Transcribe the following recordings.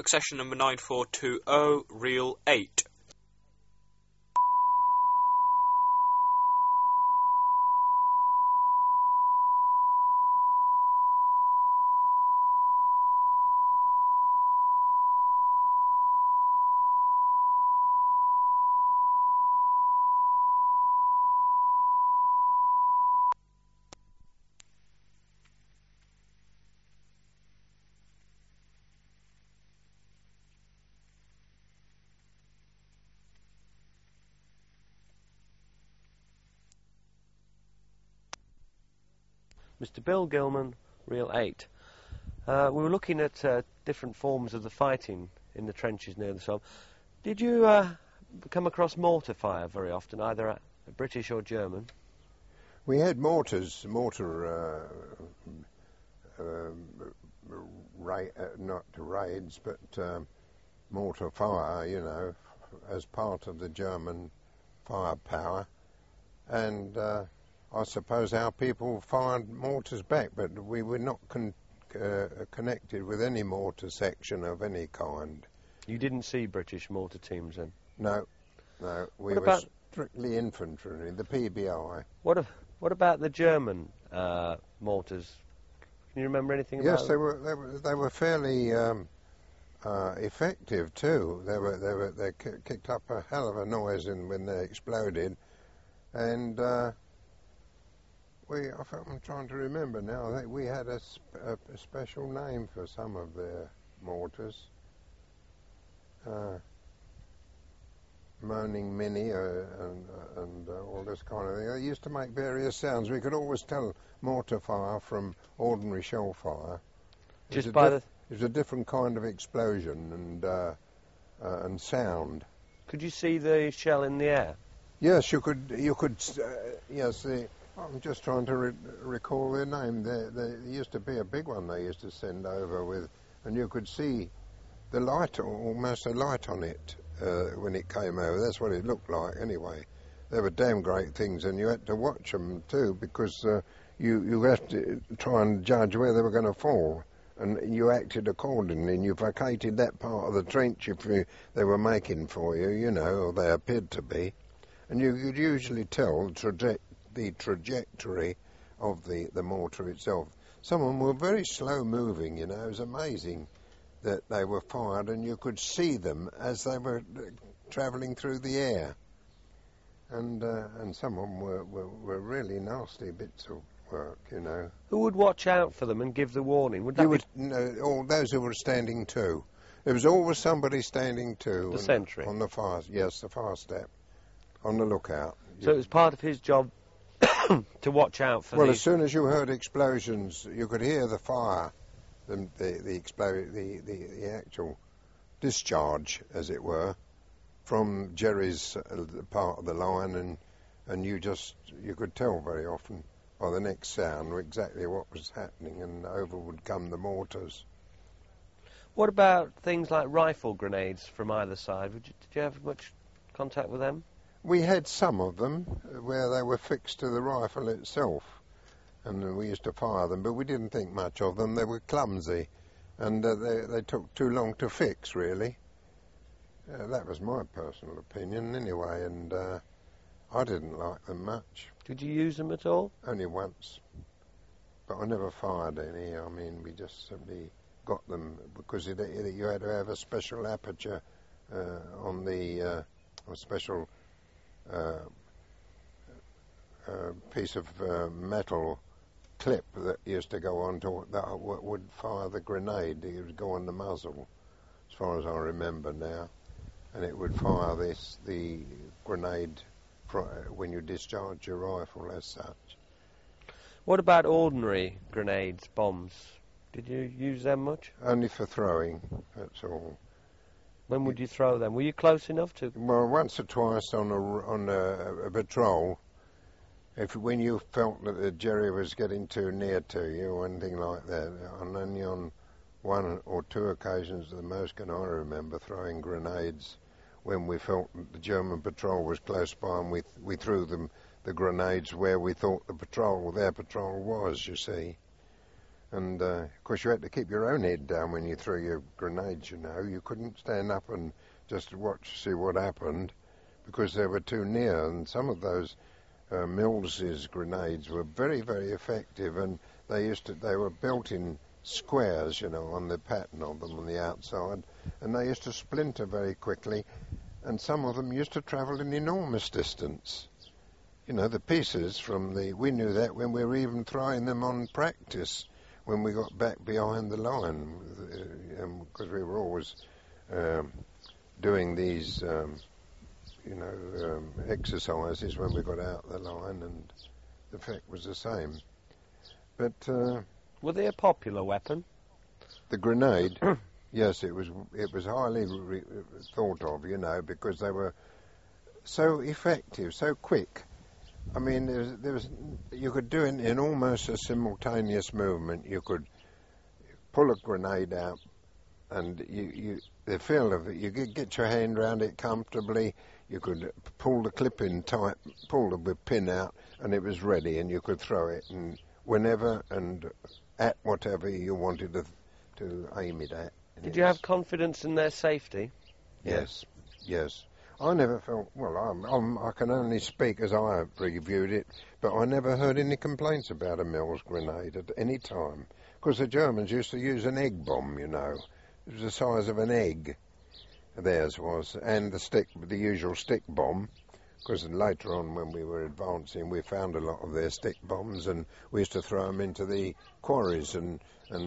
Succession number 9420, reel 8. Mr. Bill Gilman, reel 8. We were looking at different forms of the fighting in the trenches near the Somme. Did you come across mortar fire very often, either British or German? We had mortar not raids, but mortar fire, you know, as part of the German firepower. And I suppose our people fired mortars back, but we were not connected with any mortar section of any kind. You didn't see British mortar teams then? No. We were strictly infantry, the PBI. What about the German mortars? Can you remember anything about them? Yes, they were fairly effective too. They kicked up a hell of a noise when they exploded, and I'm trying to remember now. I think we had a special name for some of their mortars. Moaning Minnie and all this kind of thing. They used to make various sounds. We could always tell mortar fire from ordinary shell fire. It was a different kind of explosion and sound. Could you see the shell in the air? Yes, you could. Yes, I'm just trying to recall their name. There used to be a big one they used to send over with, and you could see the light, almost a light on it when it came over. That's what it looked like anyway. They were damn great things, and you had to watch them too, because you had to try and judge where they were going to fall, and you acted accordingly, and you vacated that part of the trench if they were making for you, you know, or they appeared to be. And you could usually tell the trajectory of the mortar itself. Some of them were very slow moving, you know. It was amazing that they were fired and you could see them as they were travelling through the air. And some of them were really nasty bits of work, you know. Who would watch out for them and give the warning? All those who were standing to. There was always somebody standing to. The sentry? On the fire, yes, the fire step. On the lookout. So it was part of his job to watch out for as soon as you heard explosions, you could hear the fire, the actual discharge, as it were, from Jerry's part of the line, and you could tell very often by the next sound exactly what was happening, and over would come the mortars. What about things like rifle grenades from either side? Did you have much contact with them? We had some of them where they were fixed to the rifle itself, and we used to fire them, but we didn't think much of them. They were clumsy, and they took too long to fix, really. That was my personal opinion, anyway, and I didn't like them much. Did you use them at all? Only once, but I never fired any. I mean, we just simply got them because you had to have a special aperture on the a special piece of metal clip that used to go on to that would fire the grenade. It would go on the muzzle, as far as I remember now, and it would fire the grenade when you discharge your rifle as such. What about ordinary grenades, bombs? Did you use them much? Only for throwing, that's all. When would you throw them? Were you close enough to? Well, once or twice on a patrol. When you felt that the Jerry was getting too near to you or anything like that, and only on one or two occasions at the most can I remember throwing grenades when we felt that the German patrol was close by, and we threw them the grenades where we thought their patrol was, you see. And, of course, you had to keep your own head down when you threw your grenades, you know. You couldn't stand up and just watch, see what happened, because they were too near. And some of those Mills's grenades were very, very effective, and they were built in squares, you know, on the pattern of them on the outside, and they used to splinter very quickly, and some of them used to travel an enormous distance. You know, the pieces we knew that when we were even throwing them on practice, when we got back behind the line, because we were always doing these, exercises when we got out the line, and the effect was the same. But were they a popular weapon? The grenade, yes, it was highly thought of, you know, because they were so effective, so quick. I mean, you could do it in almost a simultaneous movement. You could pull a grenade out, and the feel of it, you could get your hand around it comfortably. You could pull the clip in tight, pull the pin out, and it was ready, and you could throw it, and whenever and at whatever you wanted to aim it at. Did you have confidence in their safety? Yes, yes. I never felt, I can only speak as I reviewed it, but I never heard any complaints about a Mills grenade at any time. Because the Germans used to use an egg bomb, you know. It was the size of an egg, theirs was, and the usual stick bomb. Because later on, when we were advancing, we found a lot of their stick bombs, and we used to throw them into the quarries and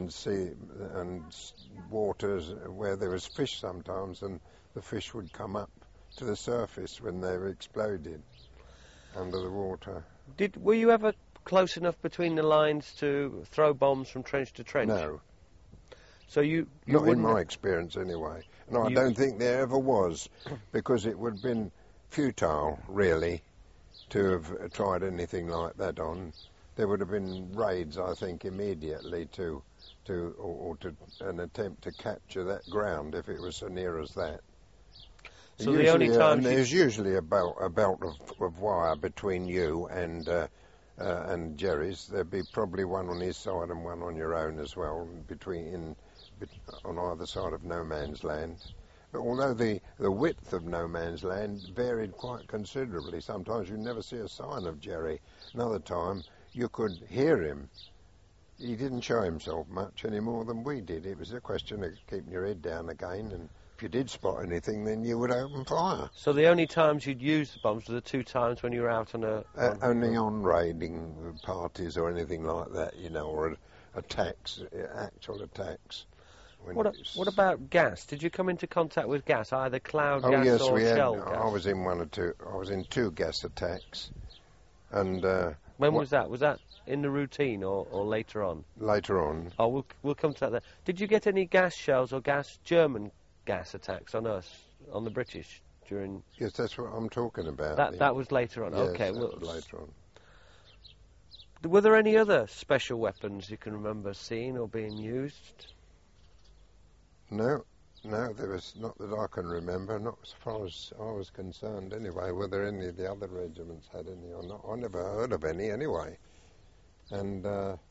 waters where there was fish sometimes, and the fish would come up to the surface when they were exploded under the water. Were you ever close enough between the lines to throw bombs from trench to trench? No. So you not in my experience anyway. No, I don't think there ever was, because it would have been futile, really, to have tried anything like that on. There would have been raids, I think, immediately to an attempt to capture that ground if it was so near as that. So the only time there's usually a belt of wire between you and Jerry's. There'd be probably one on his side and one on your own as well, on either side of no man's land. But although the width of no man's land varied quite considerably, sometimes you'd never see a sign of Jerry. Another time you could hear him. He didn't show himself much any more than we did. It was a question of keeping your head down again, and if you did spot anything, then you would open fire. So the only times you'd use the bombs were the 2 times when you were out on only on raiding parties or anything like that, you know, or attacks, actual attacks. What about gas? Did you come into contact with gas, either cloud gas or shell gas? I was in 1 or 2. I was in 2 gas attacks, and when was that? Was that in the routine or later on? Later on. Oh, we'll come to that then. Did you get any gas shells or German gas attacks on us, on the British during? Yes, that's what I'm talking about. That was later on. Yes, okay, that was later on. Were there any other special weapons you can remember seeing or being used? No, there was not that I can remember, not as far as I was concerned anyway. Whether any of the other regiments had any or not, I never heard of any anyway. And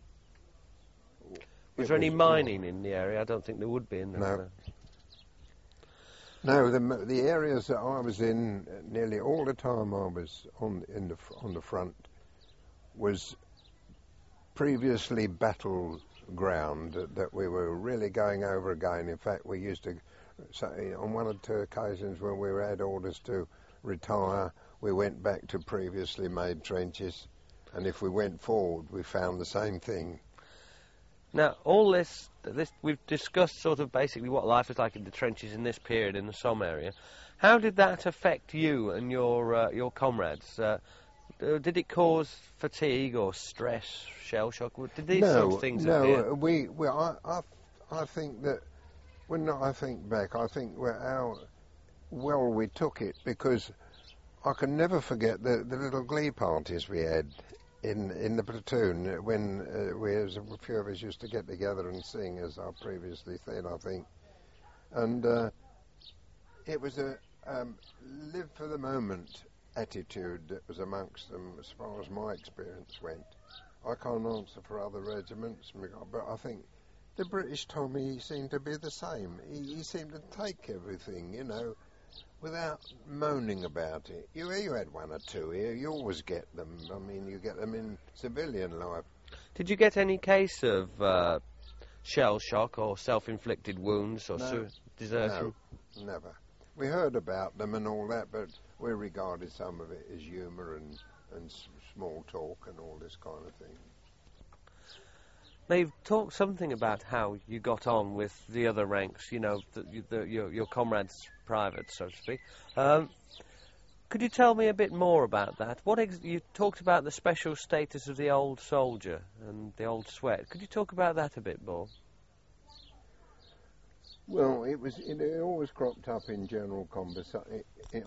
was there any mining in the area? I don't think there would be in there. No, the areas that I was in, nearly all the time I was on the front, was previously battle ground that we were really going over again. In fact, we used to, on 1 or 2 occasions when we had orders to retire, we went back to previously made trenches, and if we went forward, we found the same thing. Now, all this we've discussed sort of basically what life was like in the trenches in this period in the Somme area. How did that affect you and your comrades? Did it cause fatigue or stress, shell shock? Did these sort of things appear? No. I think that when I think back, I think how well we took it, because I can never forget the little glee parties we had in the platoon when a few of us used to get together and sing, as I previously said, I think. And it was a live for the moment attitude that was amongst them, as far as my experience went. I can't answer for other regiments, but I think the British Tommy seemed to be the same. He seemed to take everything, you know, without moaning about it. You had one or two here, you always get them. I mean, you get them in civilian life. Did you get any case of shell shock or self-inflicted wounds or desertion? No, never. We heard about them and all that, but we regarded some of it as humour and small talk and all this kind of thing. Now, you've talked something about how you got on with the other ranks, you know, your comrades, privates, so to speak. Could you tell me a bit more about that? You talked about the special status of the old soldier and the old sweat. Could you talk about that a bit more? Well, it always cropped up in general conversation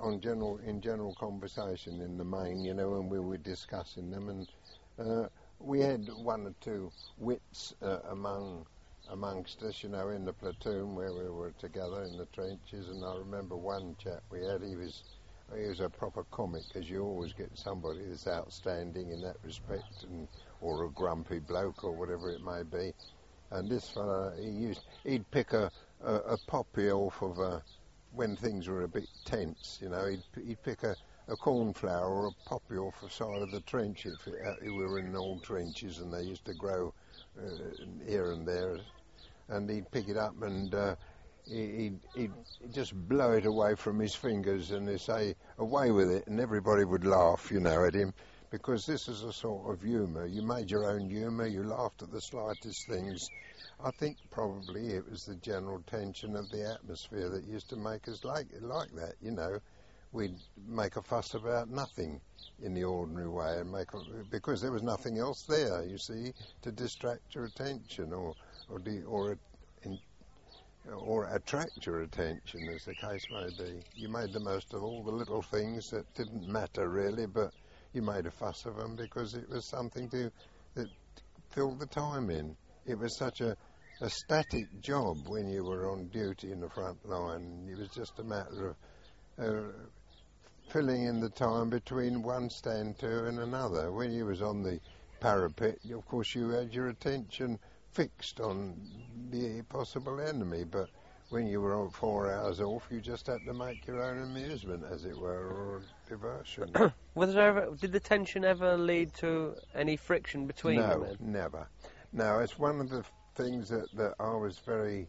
in the main, you know, when we were discussing them, and we had one or two wits amongst us, you know, in the platoon where we were together in the trenches. And I remember one chap we had. He was a proper comic, because you always get somebody that's outstanding in that respect, or a grumpy bloke or whatever it may be. And this fellow, he'd pick a poppy off of when things were a bit tense, you know. He'd pick a cornflower or a poppy off the side of the trench. We were in old trenches and they used to grow here and there, and he'd pick it up and he'd just blow it away from his fingers and he'd say, "Away with it," and everybody would laugh, you know, at him, because this is a sort of humour. You made your own humour, you laughed at the slightest things. I think probably it was the general tension of the atmosphere that used to make us like that, you know. We'd make a fuss about nothing in the ordinary way, and because there was nothing else there, you see, to distract your attention or attract your attention, as the case may be. You made the most of all the little things that didn't matter really, but you made a fuss of them because it was something that filled the time in. It was such a static job when you were on duty in the front line. It was just a matter of filling in the time between one stand to and another. When you was on the parapet, of course you had your attention fixed on the possible enemy, but when you were 4 hours off, you just had to make your own amusement, as it were, or diversion. Did the tension ever lead to any friction between them? No, never. No, it's one of the things that I was very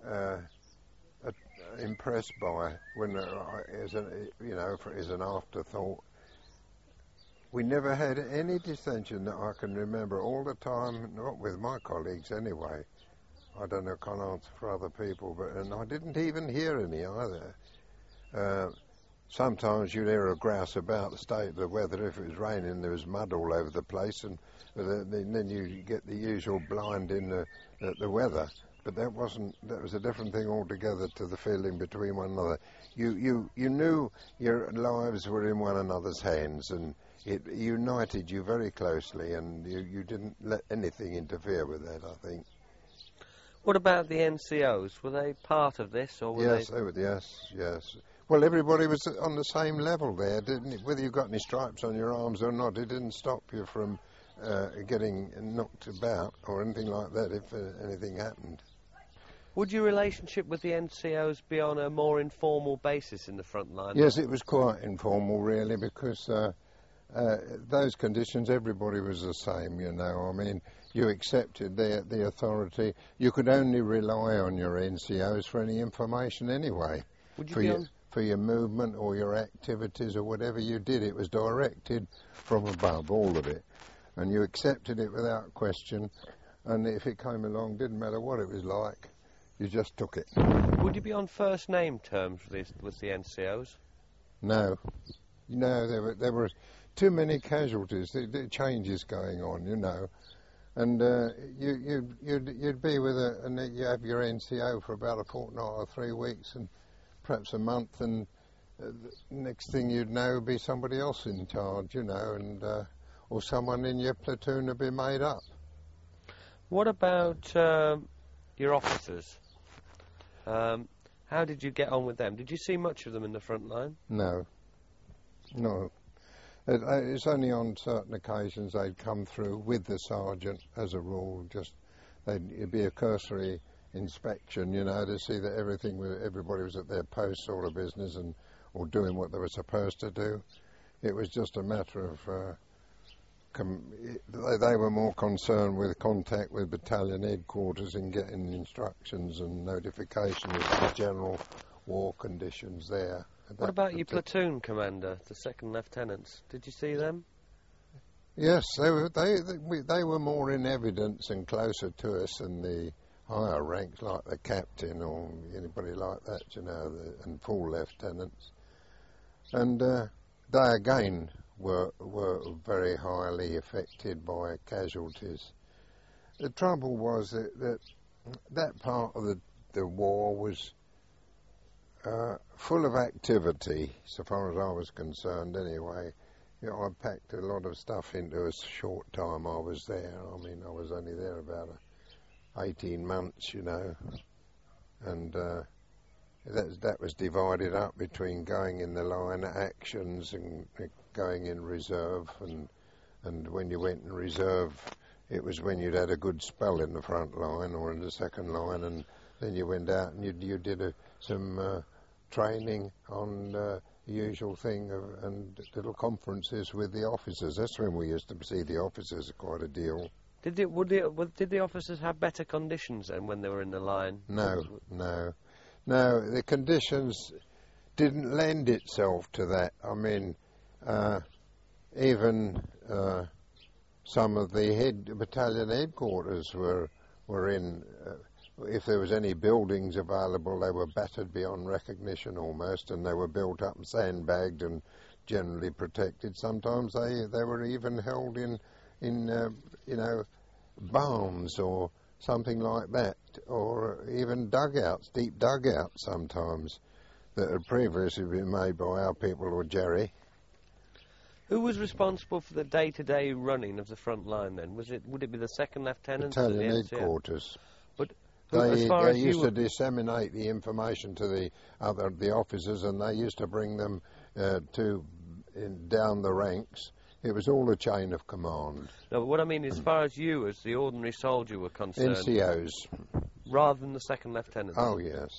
impressed by when, as an afterthought. We never had any dissension that I can remember all the time, not with my colleagues anyway. I don't know, can't answer for other people, and I didn't even hear any either. Sometimes you'd hear a grouse about the state of the weather. If it was raining, there was mud all over the place, and then you get the usual blind in the weather. But that was a different thing altogether to the feeling between one another. You knew your lives were in one another's hands, and it united you very closely, and you didn't let anything interfere with that, I think. What about the NCOs? Were they part of this, or were they were. Yes. Well, everybody was on the same level there, didn't it? Whether you got any stripes on your arms or not, it didn't stop you from getting knocked about or anything like that if anything happened. Would your relationship with the NCOs be on a more informal basis in the front line? Yes, it was quite informal, really, because those conditions, everybody was the same, you know. I mean, you accepted the authority. You could only rely on your NCOs for any information anyway. For your movement or your activities or whatever you did, it was directed from above, all of it. And you accepted it without question, and if it came along, didn't matter what it was like, you just took it. Would you be on first name terms with the NCOs? No, there were too many casualties, the changes going on, you know, and you'd be with and you have your NCO for about a fortnight or 3 weeks, and perhaps a month, and next thing you'd know would be somebody else in charge, you know, and or someone in your platoon would be made up. What about your officers? How did you get on with them? Did you see much of them in the front line? No. It's only on certain occasions they'd come through with the sergeant, as a rule. It'd be a cursory inspection, you know, to see that everybody was at their post, sort of business, or doing what they were supposed to do. It was just a matter of they were more concerned with contact with battalion headquarters and getting instructions and notification of the general war conditions there. What about your platoon commander, the second lieutenants? Did you see them? Yes, they were more in evidence and closer to us than the higher ranks, like the captain or anybody like that, you know, and full lieutenants. And they again were very highly affected by casualties. The trouble was that part of the war was full of activity, so far as I was concerned anyway. You know, I packed a lot of stuff into a short time I was there. I mean, I was only there about 18 months, you know, and that was divided up between going in the line actions and going in reserve, and when you went in reserve, it was when you'd had a good spell in the front line or in the second line, and then you went out and you did some training on the usual thing and little conferences with the officers. That's when we used to see the officers quite a deal. Did the officers have better conditions then when they were in the line? No, the conditions didn't lend itself to that. I mean, even some of the battalion headquarters were in. If there was any buildings available, they were battered beyond recognition almost, and they were built up and sandbagged and generally protected. Sometimes they were even held in you know, barns or something like that, or even dugouts, deep dugouts sometimes, that had previously been made by our people or Jerry. Who was responsible for the day-to-day running of the front line then? Would it be the second lieutenant? Battalion headquarters. But they used to disseminate the information to the officers, and they used to bring them down the ranks. It was all a chain of command. No, but what I mean, as far as you, as the ordinary soldier, were concerned... NCOs. Rather than the second lieutenant? Oh, yes.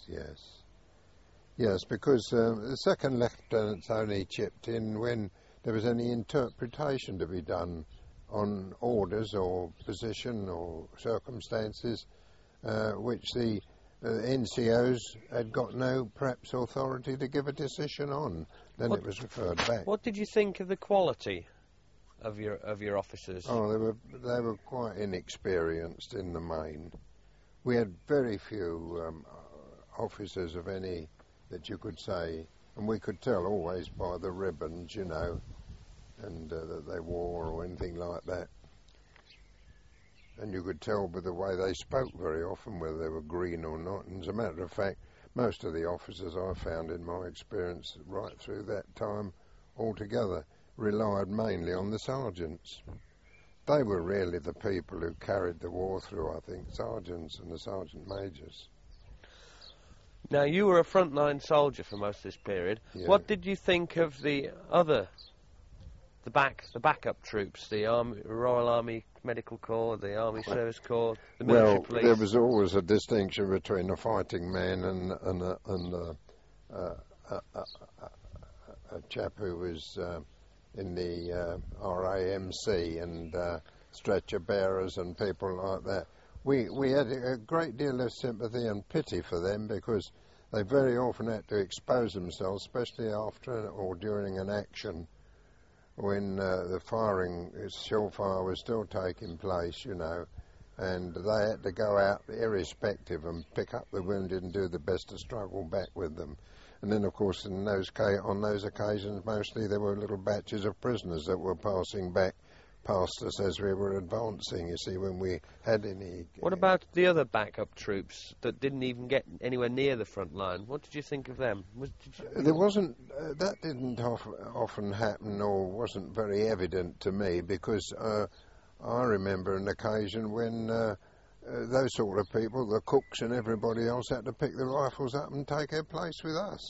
Yes, because the second lieutenants only chipped in when there was any interpretation to be done on orders or position or circumstances which the NCOs had got no perhaps authority to give a decision on. Then it was referred back. What did you think of the quality of your officers? Oh, they were quite inexperienced in the main. We had very few officers of any that you could say, and we could tell always by the ribbons, you know, and that they wore or anything like that. And you could tell by the way they spoke very often whether they were green or not. And as a matter of fact, most of the officers I found in my experience right through that time altogether relied mainly on the sergeants. They were really the people who carried the war through, I think, sergeants and the sergeant majors. Now, you were a frontline soldier for most of this period. Yeah. What did you think of the backup troops, the Royal Army Medical Corps, the Army Service Corps, the military police? There was always a distinction between a fighting man and a chap who was in the RAMC and stretcher bearers and people like that. We had a great deal of sympathy and pity for them because they very often had to expose themselves, especially after or during an action when the shell fire was still taking place, you know, and they had to go out irrespective and pick up the wounded and do the best to struggle back with them. And then, of course, on those occasions, mostly there were little batches of prisoners that were passing back past us as we were advancing, you see, when we had any... What about the other backup troops that didn't even get anywhere near the front line? What did you think of them? There wasn't... that didn't often happen or wasn't very evident to me because I remember an occasion when those sort of people, the cooks and everybody else, had to pick the rifles up and take their place with us.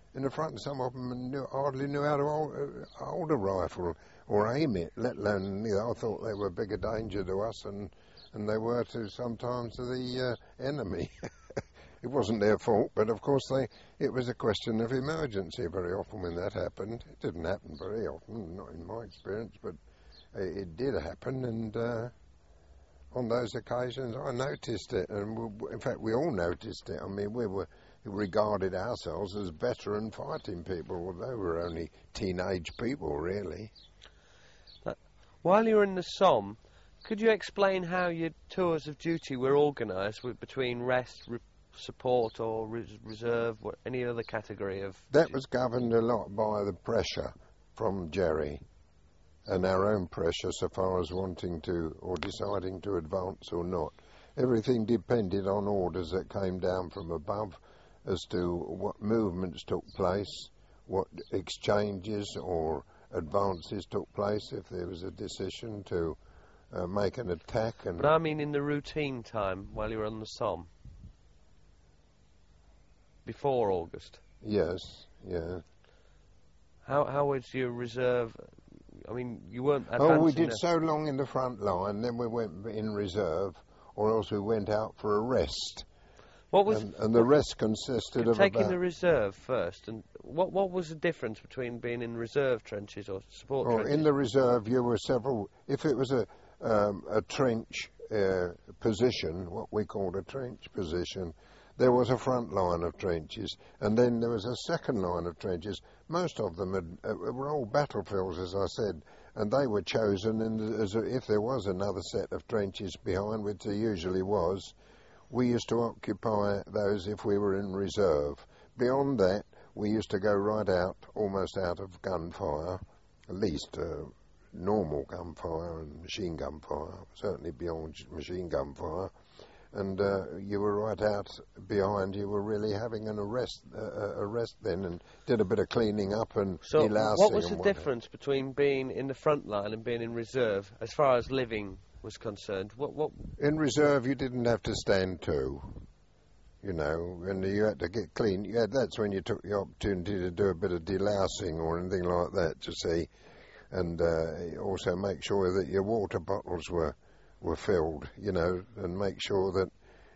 in the front. Some of them hardly knew how to hold a rifle or aim it, let alone, I thought they were a bigger danger to us and they were sometimes to the enemy. It wasn't their fault, but of course it was a question of emergency very often when that happened. It didn't happen very often, not in my experience, but it did happen, and on those occasions I noticed it, and in fact we all noticed it. I mean, we regarded ourselves as veteran fighting people, although we were only teenage people, really. While you were in the Somme, could you explain how your tours of duty were organised between rest, support or reserve, or any other category of... That was governed a lot by the pressure from Jerry and our own pressure so far as wanting to or deciding to advance or not. Everything depended on orders that came down from above as to what movements took place, what exchanges or advances took place if there was a decision to make an attack. But I mean in the routine time while you were on the Somme. Before August? Yes, yeah. How was your reserve? I mean, you weren't advancing... Oh, we did so long in the front line, then we went in reserve, or else we went out for a rest. What was... And the rest consisted of taking the reserve first, and what was the difference between being in reserve trenches or support trenches? In the reserve, you were several... If it was a trench position, what we called a trench position, there was a front line of trenches, and then there was a second line of trenches. Most of them were old battlefields, as I said, and they were chosen as if there was another set of trenches behind, which there usually was. We used to occupy those if we were in reserve. Beyond that, we used to go right out, almost out of gunfire, at least normal gunfire and machine gun fire, certainly beyond machine gun fire. And you were right out behind. You were really having a rest then, and did a bit of cleaning up and delousing. So what was the difference between being in the front line and being in reserve, as far as living was concerned? What? In reserve, you didn't have to stand to, and you had to get clean. That's when you took the opportunity to do a bit of delousing or anything like that, you see, and also make sure that your water bottles were filled, and make sure that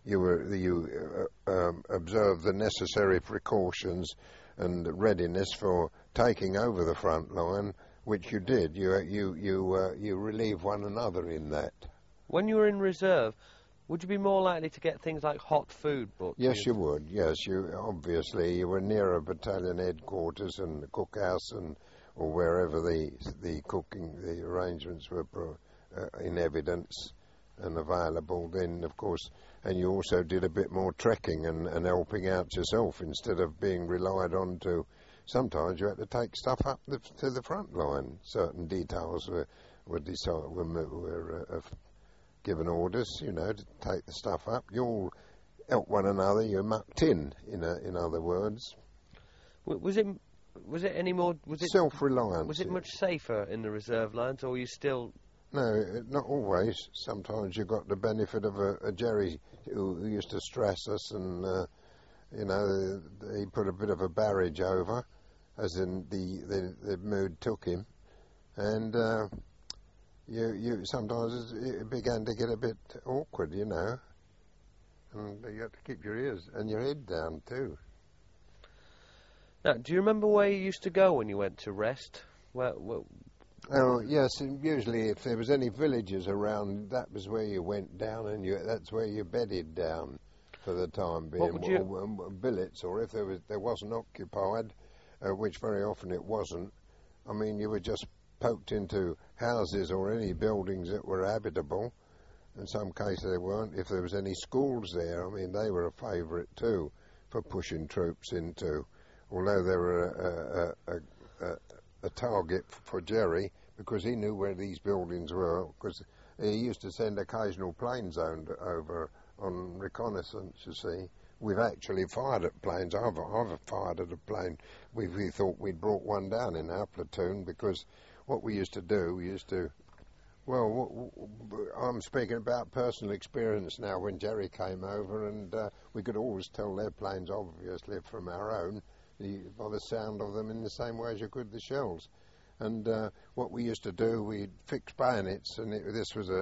you observe the necessary precautions and readiness for taking over the front line, which you did. You relieve one another in that. When you were in reserve, would you be more likely to get things like hot food brought? Yes, you would. Yes, obviously you were near a battalion headquarters and the cookhouse or wherever the cooking arrangements were in evidence and available then, of course, and you also did a bit more trekking and helping out yourself instead of being relied on to. Sometimes you had to take stuff up to the front line. Certain details were given orders, to take the stuff up. You all helped one another. You mucked in other words. Was it any more? Was it self-reliance? Was it much safer in the reserve lines, or were you still? No, not always. Sometimes you got the benefit of a Jerry who used to stress us, and he put a bit of a barrage over, as in the mood took him, and you sometimes it began to get a bit awkward, and you had to keep your ears and your head down too. Now, do you remember where you used to go when you went to rest? Oh, yes, and usually if there was any villages around, that was where you went down, and that's where you bedded down for the time being. Billets, or if there wasn't occupied, which very often it wasn't, I mean, you were just poked into houses or any buildings that were habitable. In some cases they weren't. If there was any schools there, I mean, they were a favourite too for pushing troops into, although they were a target for Jerry, because he knew where these buildings were, because he used to send occasional planes over on reconnaissance, you see. We've actually fired at planes. I've fired at a plane. We thought we'd brought one down in our platoon, because what we used to do, I'm speaking about personal experience now. When Jerry came over, and we could always tell their planes, obviously, from our own, by the sound of them in the same way as you could the shells. And what we used to do, we'd fix bayonets, and this was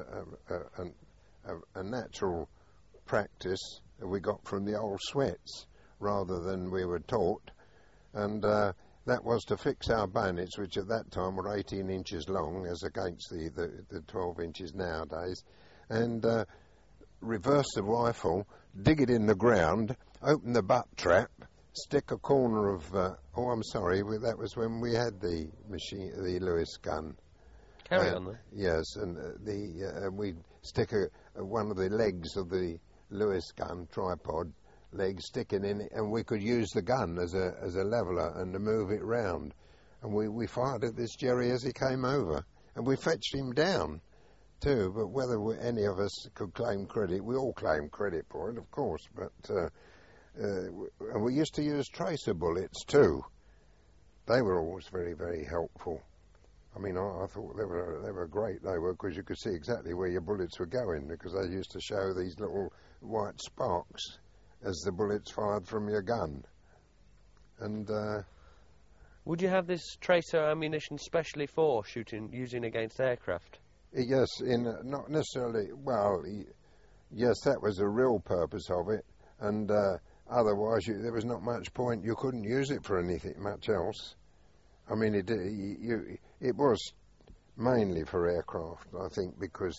a natural practice that we got from the old sweats rather than we were taught. And that was to fix our bayonets, which at that time were 18 inches long as against the 12 inches nowadays, and reverse the rifle, dig it in the ground, open the butt trap, stick a corner of that was when we had the Lewis gun. Carry on then. Yes, and we'd stick one of the legs of the Lewis gun, tripod legs, sticking in it, and we could use the gun as a leveller and to move it round. And we fired at this Jerry as he came over, and we fetched him down too. But whether any of us could claim credit, we all claim credit for it, of course, but and we used to use tracer bullets too. They were always very, very helpful. I mean, I thought they were great. They were, because you could see exactly where your bullets were going, because they used to show these little white sparks as the bullets fired from your gun. And would you have this tracer ammunition specially for using against aircraft? Yes, not necessarily. Well, yes, that was the real purpose of it, and otherwise there was not much point. You couldn't use it for anything much else. I mean, it was mainly for aircraft, I think, because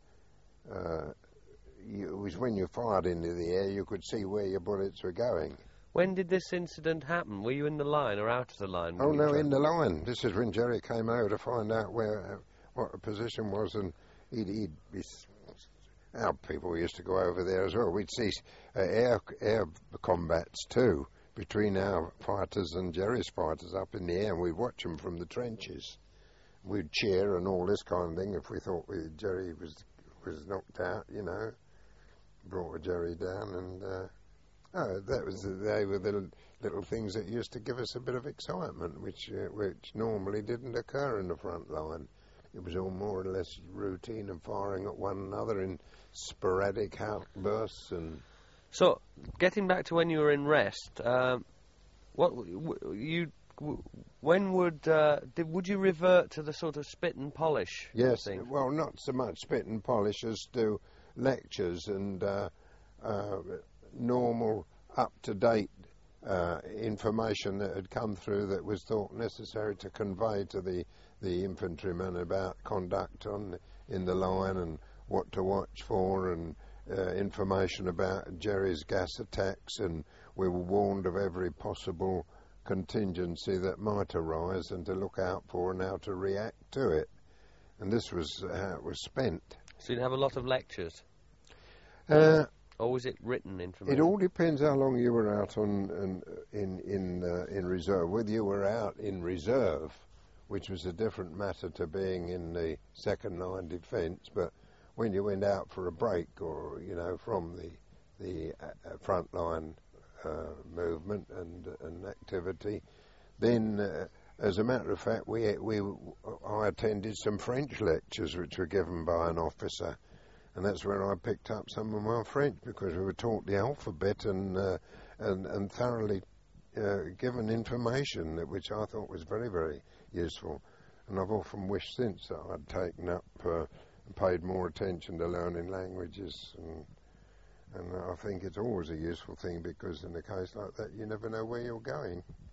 it was when you fired into the air, you could see where your bullets were going. When did this incident happen? Were you in the line or out of the line? Oh, no, in the line. This is when Jerry came over to find out what the position was, and he'd be... Our people used to go over there as well. We'd see air combats too, between our fighters and Jerry's fighters up in the air, and we'd watch them from the trenches. We'd cheer and all this kind of thing if we thought Jerry was knocked out, you know. Brought Jerry down, and they were the little things that used to give us a bit of excitement, which normally didn't occur in the front line. It was all more or less routine and firing at one another in sporadic outbursts. And so, getting back to when you were in rest, would you revert to the sort of spit and polish? Yes, thing? Well, not so much spit and polish as to lectures and normal, up-to-date information that had come through that was thought necessary to convey to the infantrymen about conduct in the line and what to watch for, and information about Jerry's gas attacks, and we were warned of every possible contingency that might arise and to look out for and how to react to it. And this was how it was spent. So you'd have a lot of lectures? Or was it written information? It all depends how long you were out in reserve. Whether you were out in reserve, which was a different matter to being in the second line defence, but when you went out for a break, or from the front line movement and activity, then as a matter of fact, I attended some French lectures which were given by an officer. And that's where I picked up some of my French, because we were taught the alphabet and thoroughly given information, which I thought was very, very useful. And I've often wished since that I'd taken up and paid more attention to learning languages. And I think it's always a useful thing, because in a case like that, you never know where you're going.